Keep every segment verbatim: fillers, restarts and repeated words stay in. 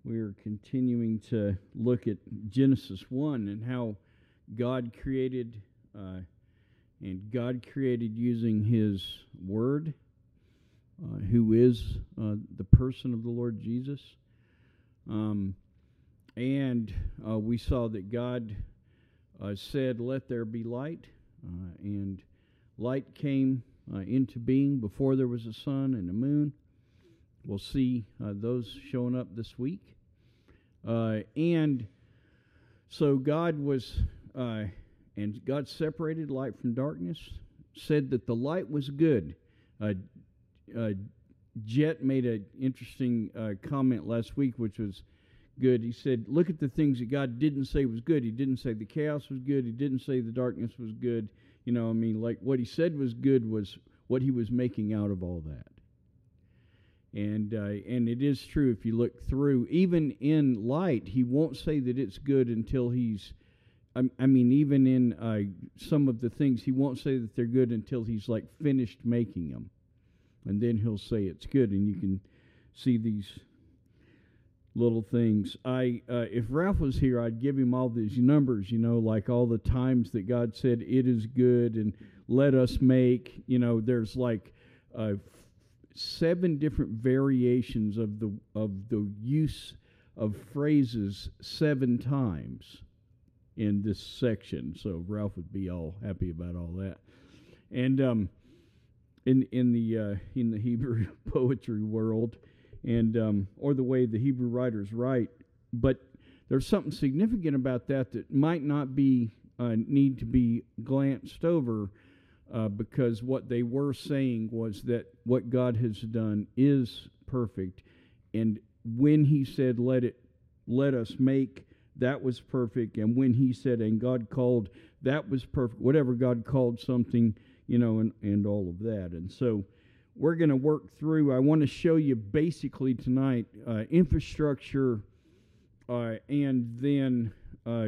We're continuing to look at Genesis one and how God created, uh, and God created using His Word, uh, who is uh, the person of the Lord Jesus. Um, and uh, we saw that God uh, said, "Let there be light," uh, and light came uh, into being before there was a sun and a moon. We'll see uh, those showing up this week. Uh, and so God was, uh, and God separated light from darkness, said that the light was good. Uh, uh, Jet made an interesting uh, comment last week, which was good. He said, look at the things that God didn't say was good. He didn't say the chaos was good. He didn't say the darkness was good. You know, I mean, like what he said was good was what he was making out of all that. And uh, and it is true if you look through, even in light, he won't say that it's good until he's, I, I mean, even in uh, some of the things, he won't say that they're good until he's like finished making them. And then he'll say it's good, and you can see these little things. I uh, if Ralph was here, I'd give him all these numbers, you know, like all the times that God said it is good and let us make, you know, there's like uh, seven different variations of the of the use of phrases seven times in this section. So Ralph would be all happy about all that. And um, in in the uh, in the Hebrew poetry world, and um, or the way the Hebrew writers write, but there's something significant about that that might not be uh, need to be glanced over. Uh, because what they were saying was that what God has done is perfect, and when He said, "Let it, let us make," that was perfect, and when He said, "And God called," that was perfect. Whatever God called something, you know, and and all of that, and so we're going to work through. I want to show you basically tonight uh, infrastructure, uh, and then uh,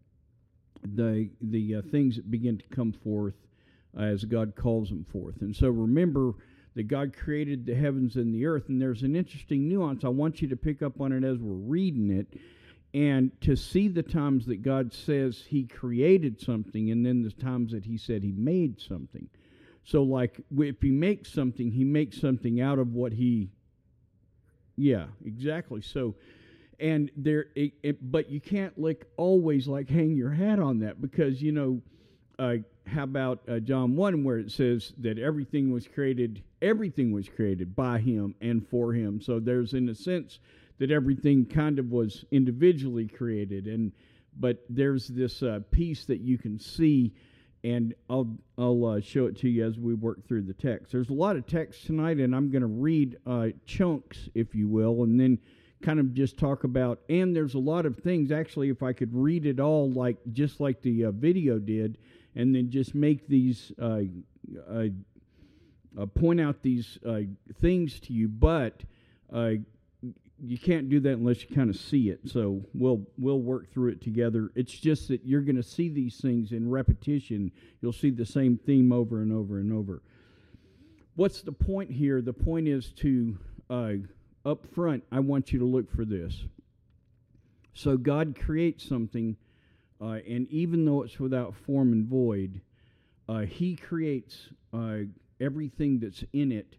the the uh, things that begin to come forth as God calls them forth. And so remember that God created the heavens and the earth, and there's an interesting nuance. I want you to pick up on it as we're reading it, and to see the times that God says He created something, and then the times that He said He made something. So like, if He makes something, He makes something out of what He, yeah, exactly. So, and there, it, it, but you can't like always like hang your hat on that, because, you know, uh, how about uh, John one, where it says that everything was created, everything was created by Him and for Him. So there's, in a sense, that everything kind of was individually created, and but there's this uh, piece that you can see, and I'll I'll uh, show it to you as we work through the text. There's a lot of text tonight, and I'm going to read uh, chunks, if you will, and then kind of just talk about. And there's a lot of things. Actually, if I could read it all, like just like the uh, video did, and then just make these, uh, uh, uh, point out these uh, things to you, but uh, you can't do that unless you kind of see it. So we'll we'll work through it together. It's just that you're going to see these things in repetition. You'll see the same theme over and over and over. What's the point here? The point is to, uh, up front, I want you to look for this. So God creates something, Uh, and even though it's without form and void, uh, He creates uh, everything that's in it,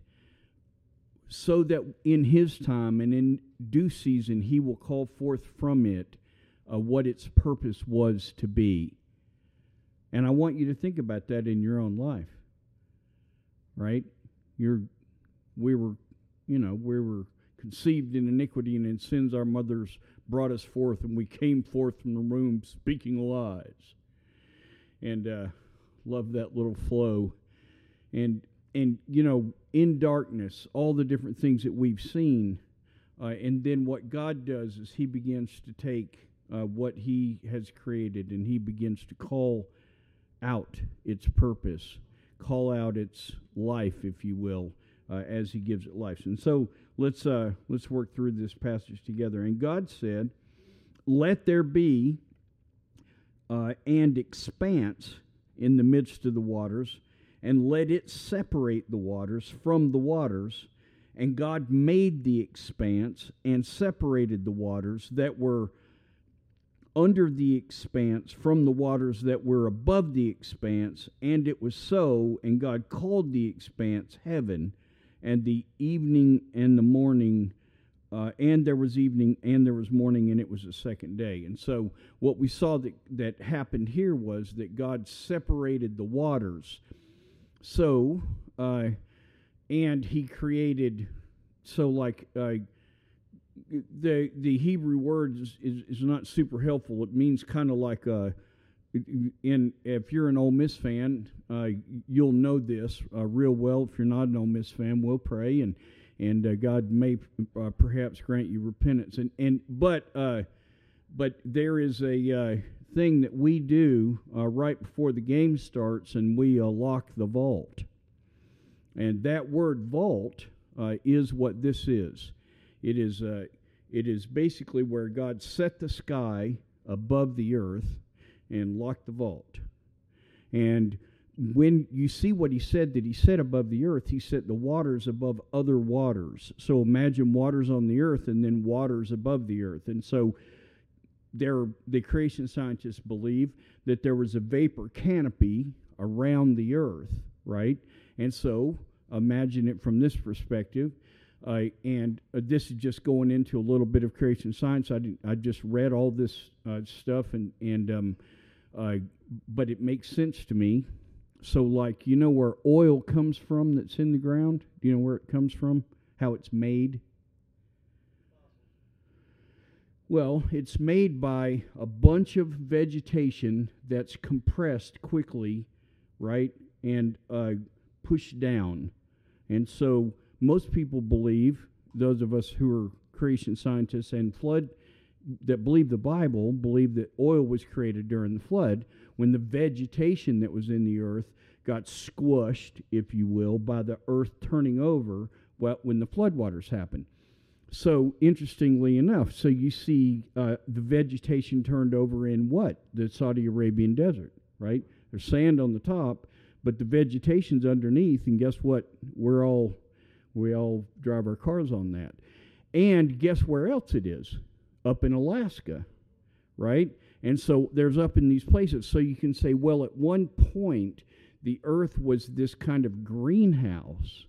so that in His time and in due season He will call forth from it uh, what its purpose was to be. And I want you to think about that in your own life, right? You're, we were, you know, we were conceived in iniquity, and in sins our mothers brought us forth, and we came forth from the womb speaking lies. And uh, love that little flow. And, and you know, in darkness, all the different things that we've seen, uh, and then what God does is He begins to take uh, what He has created, and He begins to call out its purpose, call out its life, if you will, uh, as He gives it life. And so Let's uh, let's work through this passage together. And God said, "Let there be uh, and expanse in the midst of the waters, and let it separate the waters from the waters. And God made the expanse and separated the waters that were under the expanse from the waters that were above the expanse. And it was so, and God called the expanse heaven, and the evening and the morning, uh, and there was evening and there was morning, and it was the second day. And so what we saw that, that happened here was that God separated the waters. So, uh, and he created, so like, uh, the the Hebrew word is, is, is not super helpful. It means kind of like, uh, in if you're an Ole Miss fan, uh, you'll know this uh, real well. If you're not an Ole Miss fan, we'll pray, and and uh, God may uh, perhaps grant you repentance. And and but uh, but there is a uh, thing that we do uh, right before the game starts, and we uh, lock the vault. And that word vault uh, is what this is. It is uh, it is basically where God set the sky above the earth and locked the vault. And when you see what he said that he set above the earth, he set the waters above other waters. So imagine waters on the earth and then waters above the earth. And so there, the creation scientists believe that there was a vapor canopy around the earth, right? And so imagine it from this perspective. Uh, and uh, this is just going into a little bit of creation science. I, did, I just read all this uh, stuff, and, and um, uh, but it makes sense to me. So, like, you know where oil comes from that's in the ground? Do you know where it comes from? How it's made? Well, it's made by a bunch of vegetation that's compressed quickly, right, and uh, pushed down. And so most people believe, those of us who are creation scientists and flood, that believe the Bible, believe that oil was created during the flood, when the vegetation that was in the earth got squished, if you will, by the earth turning over when the floodwaters happened. So, interestingly enough, so you see uh, the vegetation turned over in what? The Saudi Arabian desert, right? There's sand on the top, but the vegetation's underneath, and guess what? We're all, we all drive our cars on that. And guess where else it is? Up in Alaska, right? And so there's up in these places. So you can say, well, at one point, the earth was this kind of greenhouse,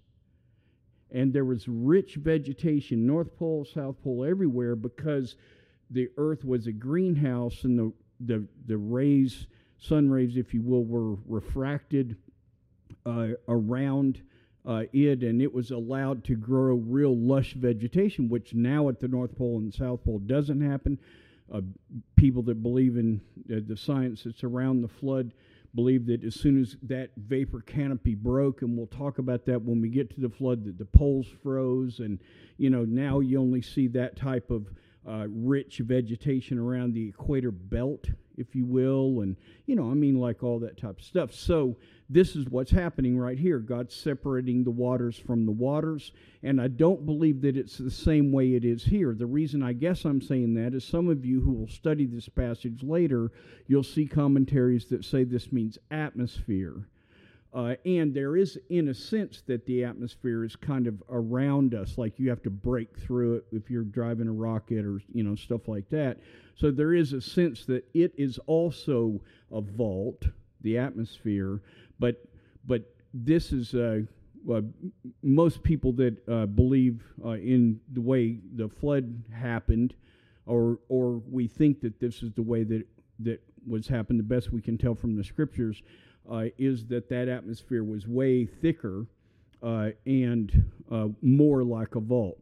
and there was rich vegetation, North Pole, South Pole, everywhere, because the earth was a greenhouse, and the, the, the rays, sun rays, if you will, were refracted uh, around uh, it, and it was allowed to grow real lush vegetation, which now at the North Pole and South Pole doesn't happen. Uh, people that believe in uh, the science that's around the flood believe that as soon as that vapor canopy broke, and we'll talk about that when we get to the flood, that the poles froze, and, you know, now you only see that type of uh, rich vegetation around the equator belt, if you will, and, you know, I mean, like all that type of stuff. So this is what's happening right here. God's separating the waters from the waters, and I don't believe that it's the same way it is here. The reason I guess I'm saying that is some of you who will study this passage later, you'll see commentaries that say this means atmosphere. Uh, and there is, in a sense, that the atmosphere is kind of around us, like you have to break through it if you're driving a rocket or, you know, stuff like that. So there is a sense that it is also a vault, the atmosphere, but but this is uh, uh, most people that uh, believe uh, in the way the flood happened, or or we think that this is the way that that was happened. The best we can tell from the scriptures uh, is that that atmosphere was way thicker uh, and uh, more like a vault,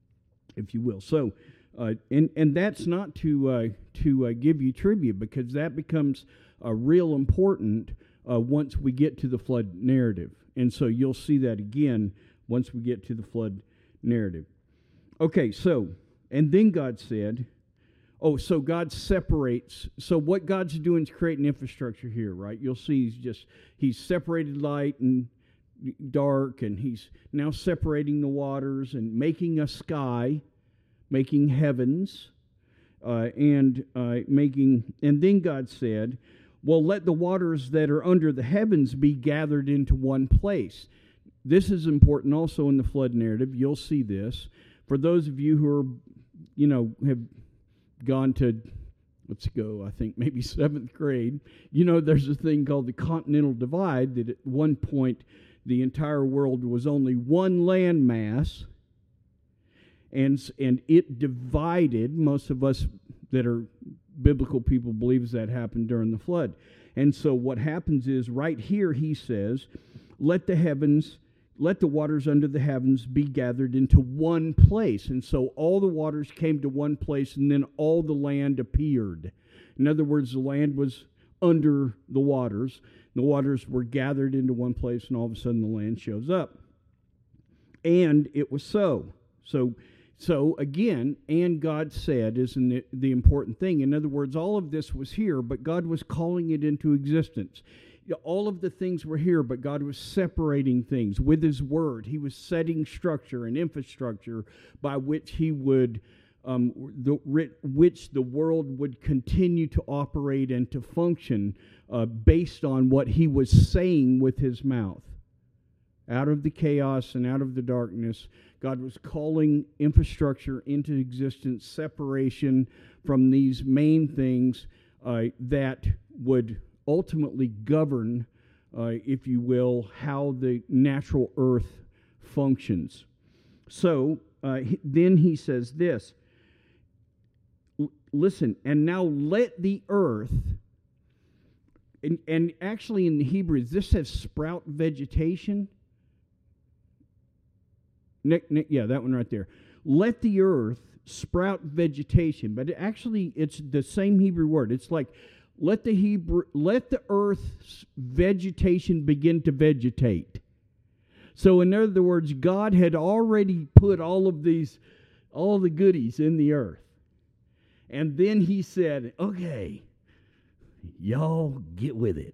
if you will. So, uh, and and that's not to uh, to uh, give you trivia, because that becomes uh, real important uh, once we get to the flood narrative, and so you'll see that again once we get to the flood narrative. Okay, so and then God said, oh, so God separates. So what God's doing is creating infrastructure here, right? You'll see he's just, he's separated light and dark, and he's now separating the waters and making a sky, making heavens, uh, and uh, making, and then God said, well, let the waters that are under the heavens be gathered into one place. this is important also in the flood narrative. You'll see this. For those of you who are, you know, have gone to, let's go, I think maybe seventh grade, you know, there's a thing called the Continental Divide, that at one point the entire world was only one land mass, and, and it divided. Most of us that are biblical people believes that happened during the flood. And so what happens is, right here he says, let the heavens, let the waters under the heavens be gathered into one place. And so all the waters came to one place, and then all the land appeared. In other words, the land was under the waters. The waters were gathered into one place, and all of a sudden the land shows up. And it was so. So So again, and God said isn't it the important thing. In other words, all of this was here, but God was calling it into existence. All of the things were here, but God was separating things with his word. He was setting structure and infrastructure by which he would, um, the, which the world would continue to operate and to function uh, based on what he was saying with his mouth. Out of the chaos and out of the darkness, God was calling infrastructure into existence, separation from these main things uh, that would ultimately govern, uh, if you will, how the natural earth functions. So uh, then he says this, listen, and now let the earth, and, and actually in the Hebrew, this says sprout vegetation. Nick, Nick, yeah, that one right there. Let the earth sprout vegetation, but it actually it's the same Hebrew word. It's like let the Hebrew let the earth's vegetation begin to vegetate. So in other words, God had already put all of these, all the goodies in the earth, and then He said, "Okay, y'all get with it."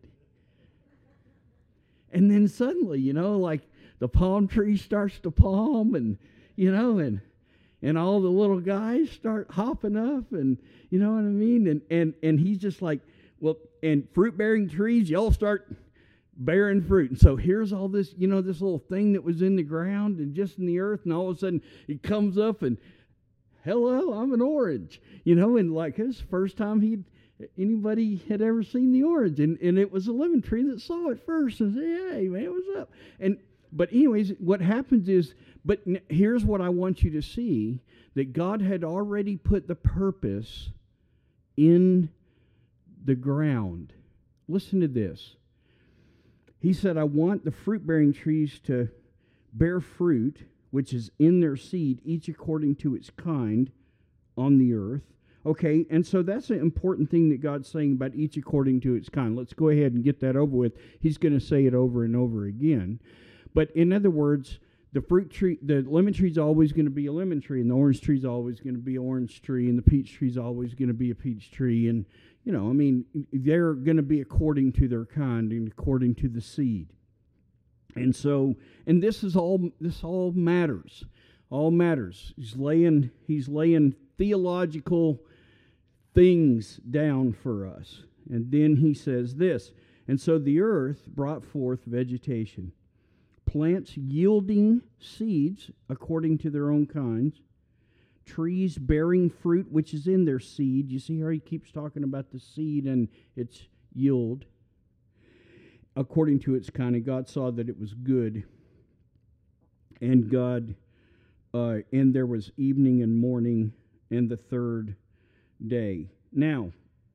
And then suddenly, you know, like, the palm tree starts to palm, and, you know, and and all the little guys start hopping up, and, you know what I mean? And and and he's just like, well, and fruit-bearing trees, y'all start bearing fruit. And so here's all this, you know, this little thing that was in the ground and just in the earth, and all of a sudden it comes up, and, hello, I'm an orange, you know, and like it's the first time he'd anybody had ever seen the orange, and, and it was a lemon tree that saw it first and said, hey, man, what's up? And But anyways, what happens is, but n- here's what I want you to see, that God had already put the purpose in the ground. Listen to this. He said, I want the fruit-bearing trees to bear fruit, which is in their seed, each according to its kind on the earth. Okay, and so that's an important thing that God's saying about each according to its kind. Let's go ahead and get that over with. He's going to say it over and over again. But in other words, the fruit tree, the lemon tree is always going to be a lemon tree, and the orange tree is always going to be an orange tree, and the peach tree is always going to be a peach tree. And, you know, I mean, they're going to be according to their kind and according to the seed. And so, and this is all, this all matters. All matters. He's laying, he's laying theological things down for us. And then he says this, and so the earth brought forth vegetation, plants yielding seeds according to their own kinds, trees bearing fruit which is in their seed. You see how he keeps talking about the seed and its yield according to its kind. And God saw that it was good. And God, uh, and there was evening and morning and the third day. Now,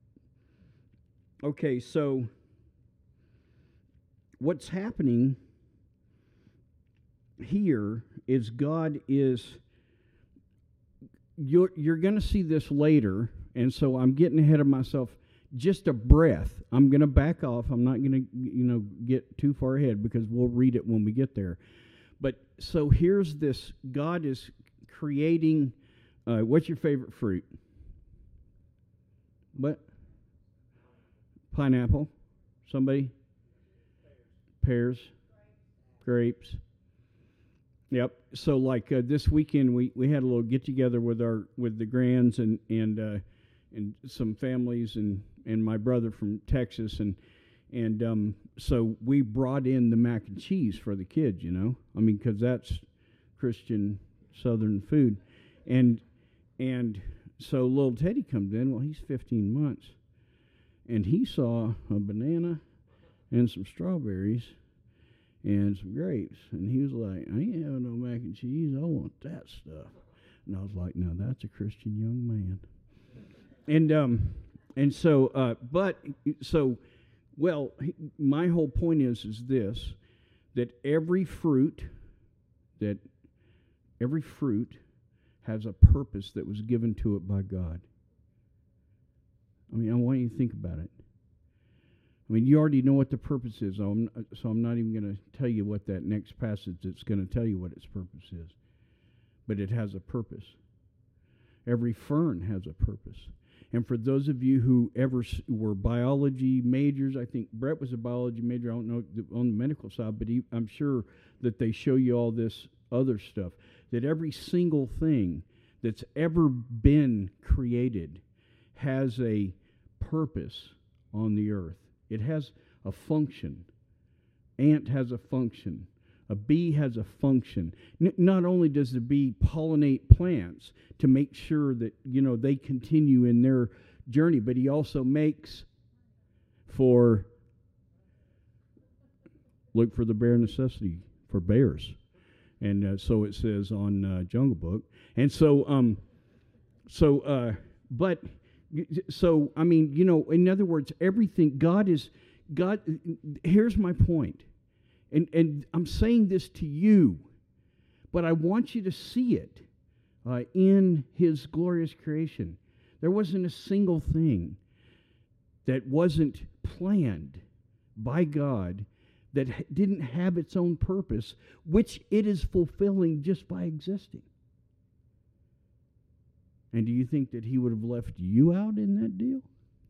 okay, so what's happening here is God is, you're, you're going to see this later, and so I'm getting ahead of myself just a breath. I'm going to back off. I'm not going to, you know, get too far ahead because we'll read it when we get there. But so here's this, God is creating, uh, what's your favorite fruit? What? Pineapple? Somebody? Pears? Grapes? Yep. So like uh, this weekend, we, we had a little get together with our with the grands and and uh, and some families and, and my brother from Texas, and And um, so we brought in the mac and cheese for the kids, you know. I mean, because that's Christian Southern food. And and so little Teddy comes in. Well, he's fifteen months. And he saw a banana and some strawberries and some grapes. And he was like, I ain't having no mac and cheese. I want that stuff. And I was like, now that's a Christian young man. And um, and so, uh, but, so, well, my whole point is, is this, that every fruit, that every fruit has a purpose that was given to it by God. I mean, I want you to think about it. I mean, you already know what the purpose is, so I'm, so I'm not even going to tell you what that next passage that's going to tell you what its purpose is. But it has a purpose. Every fern has a purpose. And for those of you who ever s- were biology majors, I think Brett was a biology major, I don't know, th- on the medical side, but he, I'm sure that they show you all this other stuff, that every single thing that's ever been created has a purpose on the earth. It has a function. Ant has a function. A bee has a function. N- not only does the bee pollinate plants to make sure that, you know, they continue in their journey, but he also makes for, look for the bare necessity for bears. And uh, so it says on uh, Jungle Book. And so, um, so, uh, but, so, I mean, you know, in other words, everything, God is, God, here's my point. And and I'm saying this to you, but I want you to see it uh, in His glorious creation. There wasn't a single thing that wasn't planned by God that ha- didn't have its own purpose, which it is fulfilling just by existing. And do you think that He would have left you out in that deal?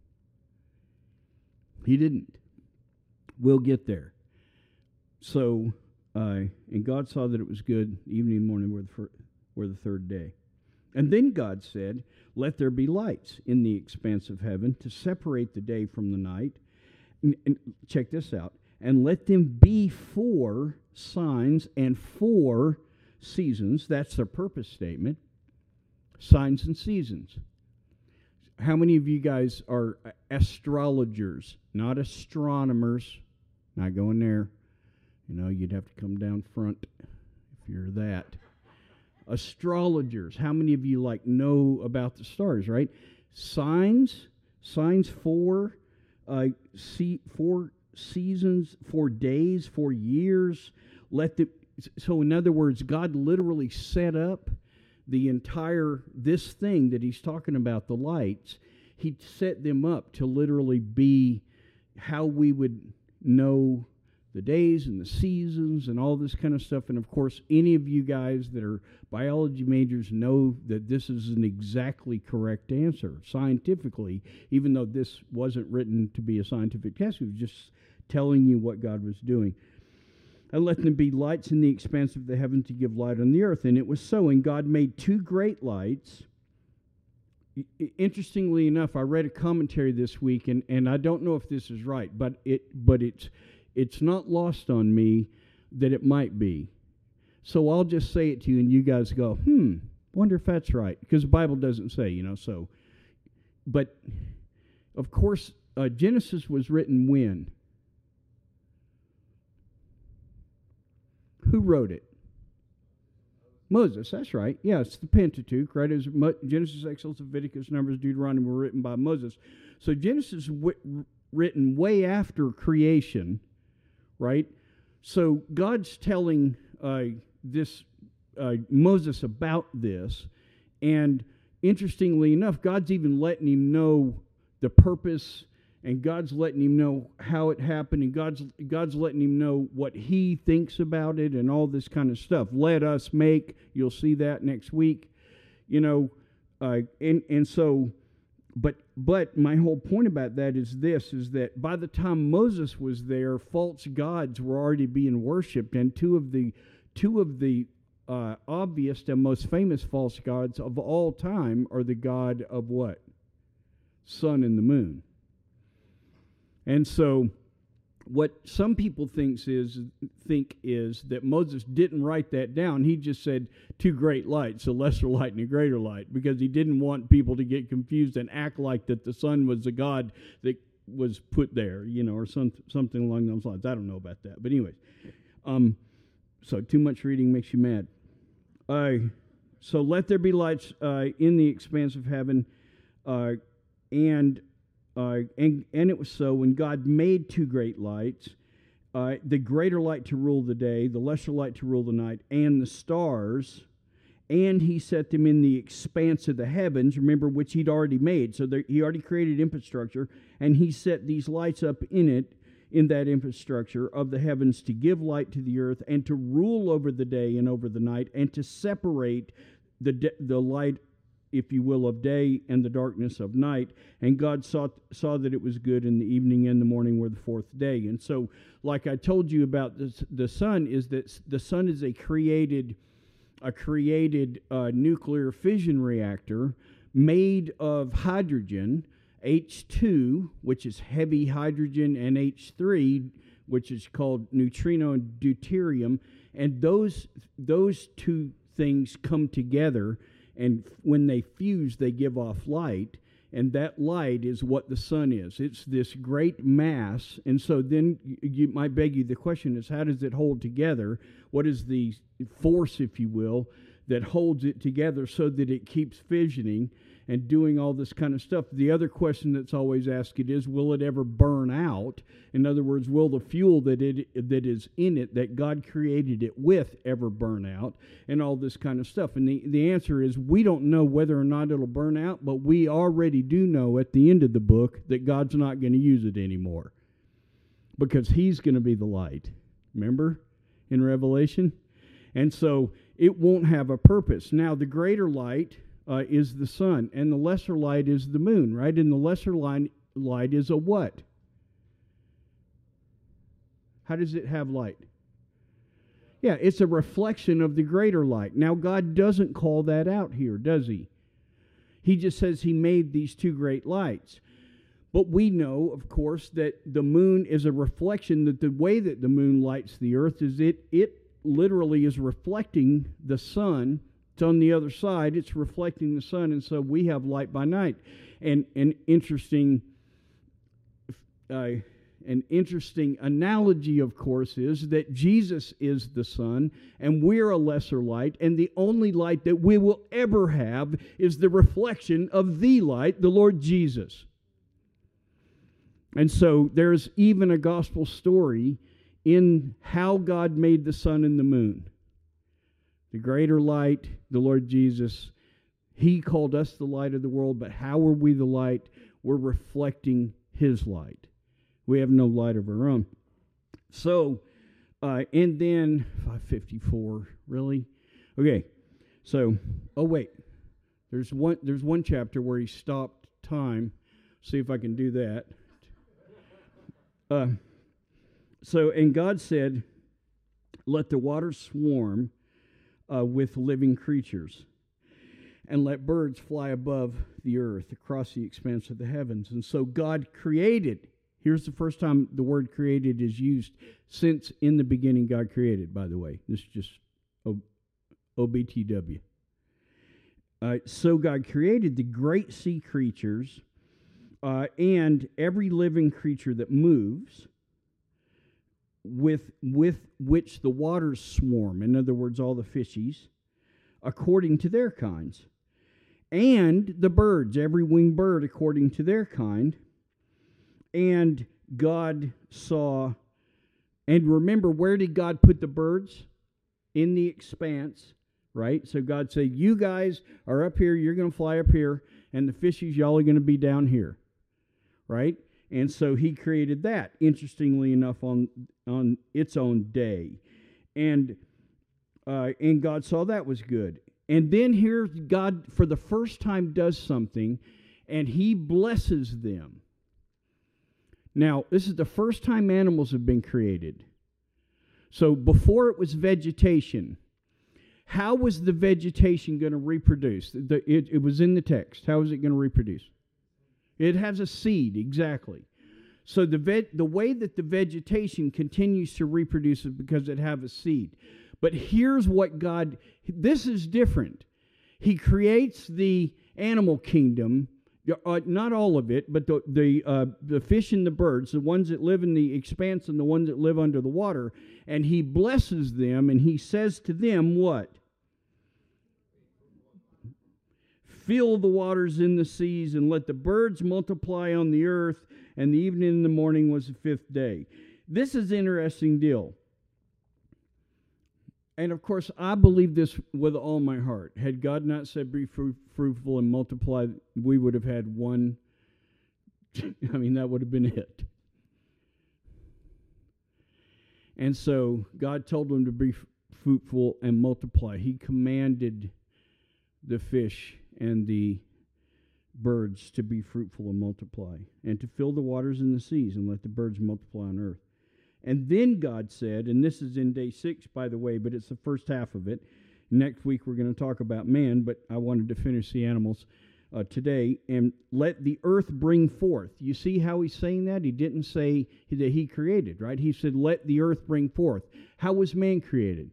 He didn't. We'll get there. So, uh, and God saw that it was good. Evening and morning were the, fir- were the third day. And then God said, let there be lights in the expanse of heaven to separate the day from the night. And, and check this out. And let them be for signs and for seasons. That's their purpose statement. Signs and seasons. How many of you guys are astrologers, not astronomers? Not going there. You know, you'd have to come down front if you're that. Astrologers. How many of you, like, know about the stars, right? Signs. Signs for, uh, see, for seasons, for days, for years. Let the, so, in other words, God literally set up the entire, this thing that He's talking about, the lights, He set them up to literally be how we would know the days and the seasons and all this kind of stuff. And of course, any of you guys that are biology majors know that this is an exactly correct answer scientifically, even though this wasn't written to be a scientific test. It was just telling you what God was doing. And let them be lights in the expanse of the heaven to give light on the earth. And it was so. And God made two great lights. I- interestingly enough, I read a commentary this week, and, and I don't know if this is right, but it but it's it's not lost on me that it might be. So I'll just say it to you, and you guys go, hmm, wonder if that's right, because the Bible doesn't say, you know. So, but of course, uh, Genesis was written when? Who wrote it? Moses, that's right. Yeah, it's the Pentateuch, right? It was Mo- Genesis, Exodus, Leviticus, Numbers, Deuteronomy were written by Moses. So Genesis w- written way after creation, right? So God's telling uh, this uh, Moses about this, and interestingly enough, God's even letting him know the purpose, and God's letting him know how it happened, and God's God's letting him know what He thinks about it, and all this kind of stuff. Let us make. You'll see that next week, you know, uh, and and so. But but my whole point about that is this, is that by the time Moses was there, false gods were already being worshipped, and two of the two of the uh, obvious and most famous false gods of all time are the god of what? Sun and the moon. And so what some people thinks is think is that Moses didn't write that down. He just said two great lights, a lesser light and a greater light, because he didn't want people to get confused and act like that the sun was the God that was put there, you know, or some, something along those lines. I don't know about that. But anyways, um, so too much reading makes you mad. Uh, so let there be lights uh, in the expanse of heaven, uh, and Uh, and, and it was so when God made two great lights, uh, the greater light to rule the day, the lesser light to rule the night, and the stars, and he set them in the expanse of the heavens, remember, which he'd already made. So there, he already created infrastructure, and he set these lights up in it, in that infrastructure of the heavens, to give light to the earth, and to rule over the day and over the night, and to separate the de- the light, if you will, of day and the darkness of night. And God saw saw that it was good, and the evening and the morning were the fourth day. And so, like I told you about this, the sun, is that the sun is a created, a created uh, nuclear fission reactor made of hydrogen, H two, which is heavy hydrogen, and H three, which is called neutrino and deuterium. And those those two things come together, and when they fuse, they give off light, and that light is what the sun is. It's this great mass, and so then you might beg you, the question is, how does it hold together? What is the force, if you will, that holds it together so that it keeps fissioning and doing all this kind of stuff? The other question that's always asked it is, will it ever burn out? In other words, will the fuel that it that is in it, that God created it with, ever burn out? And all this kind of stuff. And the, the answer is, we don't know whether or not it'll burn out, but we already do know at the end of the book that God's not going to use it anymore, because he's going to be the light. Remember in Revelation? And so it won't have a purpose. Now, the greater light uh, is the sun, and the lesser light is the moon, right? And the lesser light, light is a what? How does it have light? Yeah, it's a reflection of the greater light. Now, God doesn't call that out here, does he? He just says he made these two great lights. But we know, of course, that the moon is a reflection, that the way that the moon lights the earth is it it literally is reflecting the sun. It's on the other side. It's reflecting the sun, and so we have light by night. And an interesting, uh, an interesting analogy, of course, is that Jesus is the sun, and we're a lesser light, and the only light that we will ever have is the reflection of the light, the Lord Jesus. And so there's even a gospel story in how God made the sun and the moon. The greater light, the Lord Jesus, he called us the light of the world, but how are we the light? We're reflecting his light. We have no light of our own. So, uh, and then, five fifty-four, really? Okay, so, oh wait, there's one, there's one chapter where he stopped time. See if I can do that. Uh, so, and God said, let the waters swarm uh, with living creatures, and let birds fly above the earth across the expanse of the heavens. And so God created. Here's the first time the word created is used since in the beginning God created, by the way. This is just O B T W. Uh, so God created the great sea creatures uh, and every living creature that moves, with with which the waters swarm, in other words, all the fishies, according to their kinds, and the birds, every winged bird according to their kind. And God saw, and remember, where did God put the birds? In the expanse, right? So God said, you guys are up here, you're going to fly up here, and the fishies, y'all are going to be down here, right? And so he created that, interestingly enough, on on its own day. And uh, and God saw that was good. And then here God, for the first time, does something, and he blesses them. Now, this is the first time animals have been created. So before it was vegetation, how was the vegetation going to reproduce? The, it, it was in the text. How is it going to reproduce? It has a seed, exactly. So the ve- the way that the vegetation continues to reproduce is because it have a seed. But here's what God, this is different. He creates the animal kingdom, uh, not all of it, but the the uh, the fish and the birds, the ones that live in the expanse and the ones that live under the water, and he blesses them, and he says to them what? Fill the waters in the seas, and let the birds multiply on the earth. And the evening and the morning was the fifth day. This is an interesting deal. And of course, I believe this with all my heart. Had God not said, be fru- fruitful and multiply, we would have had one. I mean, that would have been it. And so God told them to be fruitful and multiply. He commanded the fish and the birds to be fruitful and multiply, and to fill the waters in the seas, and let the birds multiply on earth. And then God said, and this is in day six, by the way, but it's the first half of it. Next week we're going to talk about man, but I wanted to finish the animals uh, today. And let the earth bring forth. You see how he's saying that? He didn't say that he created, right? He said, let the earth bring forth. How was man created?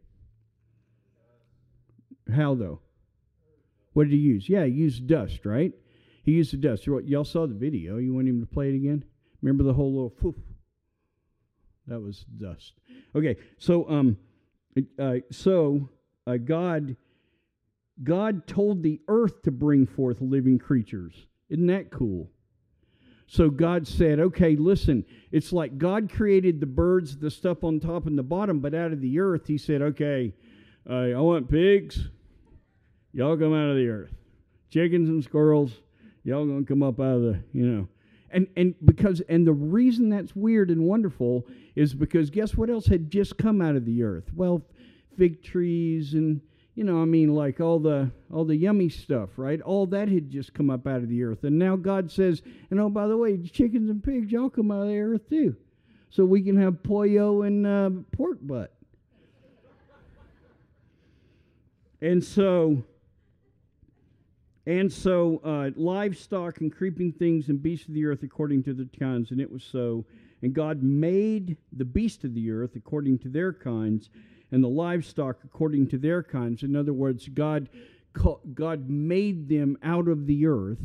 How, though? What did he use? Yeah, he used dust, right? He used the dust. Y'all saw the video. You want him to play it again? Remember the whole little poof? That was dust. Okay, so um, uh, so uh, God, God told the earth to bring forth living creatures. Isn't that cool? So God said, okay, listen, it's like God created the birds, the stuff on top and the bottom, but out of the earth, he said, okay, uh, I want pigs. Y'all come out of the earth. Chickens and squirrels, y'all gonna come up out of the, you know. And and because and the reason that's weird and wonderful is because guess what else had just come out of the earth? Well, fig trees and, you know, I mean, like all the all the yummy stuff, right? All that had just come up out of the earth. And now God says, and oh, by the way, chickens and pigs, y'all come out of the earth too. So we can have pollo and uh, pork butt. And so... And so uh, livestock and creeping things and beasts of the earth according to their kinds, and it was so. And God made the beasts of the earth according to their kinds, and the livestock according to their kinds. In other words, God, God made them out of the earth,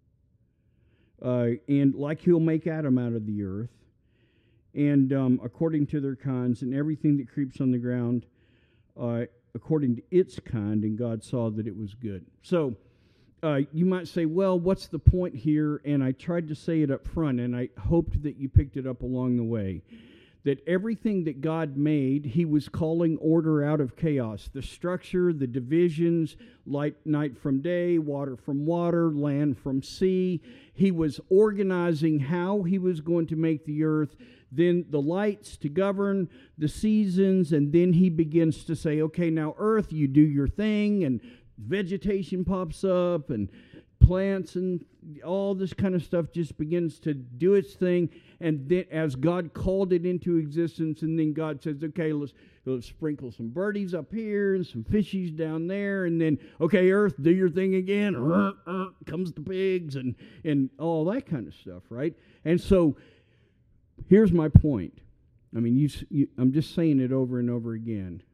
uh, and like He'll make Adam out of the earth, and um, according to their kinds, and everything that creeps on the ground uh, according to its kind. And God saw that it was good. So. Uh, you might say, well, what's the point here? And I tried to say it up front, and I hoped that you picked it up along the way. That everything that God made, He was calling order out of chaos. The structure, the divisions, light, night from day, water from water, land from sea. He was organizing how He was going to make the earth, then the lights to govern the seasons, and then He begins to say, okay, now earth, you do your thing, and vegetation pops up and plants and all this kind of stuff just begins to do its thing. And then as God called it into existence, and then God says, okay, let's, let's sprinkle some birdies up here and some fishies down there. And then, okay, earth, do your thing again. Uh, uh, comes the pigs and, and all that kind of stuff, right? And so here's my point. I mean, you, you, I'm just saying it over and over again.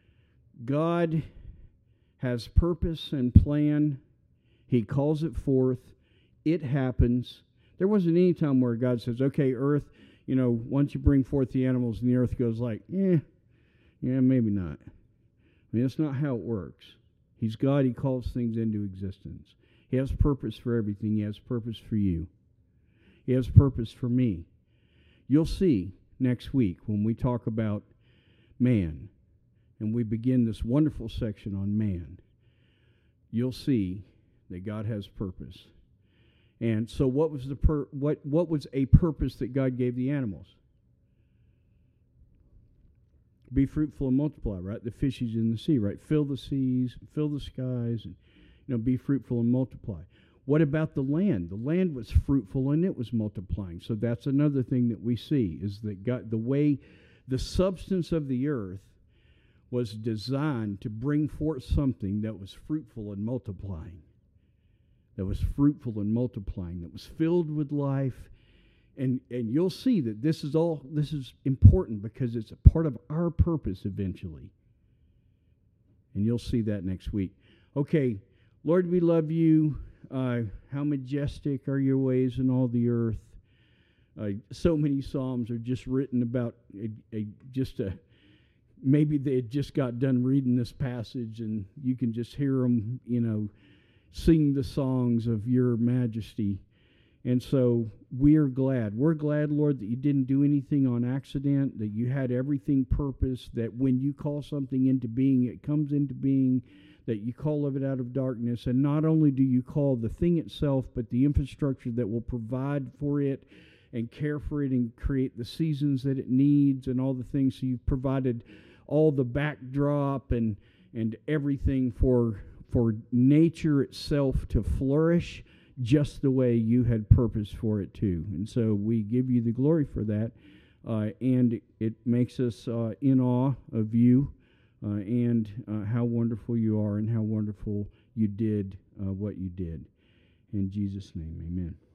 God has purpose and plan. He calls it forth. It happens. There wasn't any time where God says, okay, earth, you know, once you bring forth the animals, and the earth goes like, eh, yeah, maybe not. I mean, that's not how it works. He's God. He calls things into existence. He has purpose for everything. He has purpose for you. He has purpose for me. You'll see next week when we talk about man, and we begin this wonderful section on man, you'll see that God has purpose. And so what was the pur- what what was a purpose that God gave the animals? Be fruitful and multiply, right? The fishes in the sea, right? Fill the seas, fill the skies, and you know, be fruitful and multiply. What about the land? The land was fruitful and it was multiplying. So that's another thing that we see is that God, the way the substance of the earth was designed to bring forth something that was fruitful and multiplying, that was fruitful and multiplying, that was filled with life And and you'll see that this is all this is important because it's a part of our purpose eventually. And you'll see that next week. Okay, Lord, we love you. Uh, how majestic are your ways in all the earth. Uh, so many psalms are just written about a, a just a maybe they had just got done reading this passage, and you can just hear them, you know, sing the songs of your majesty. And so we are glad. We're glad, Lord, that you didn't do anything on accident, that you had everything purposed, that when you call something into being, it comes into being, that you call of it out of darkness. And not only do you call the thing itself, but the infrastructure that will provide for it and care for it and create the seasons that it needs and all the things. So you've provided all the backdrop and and everything for for nature itself to flourish just the way you had purpose for it to. And so we give you the glory for that. Uh, and it makes us uh, in awe of you uh, and uh, how wonderful you are and how wonderful you did uh, what you did. In Jesus' name, amen.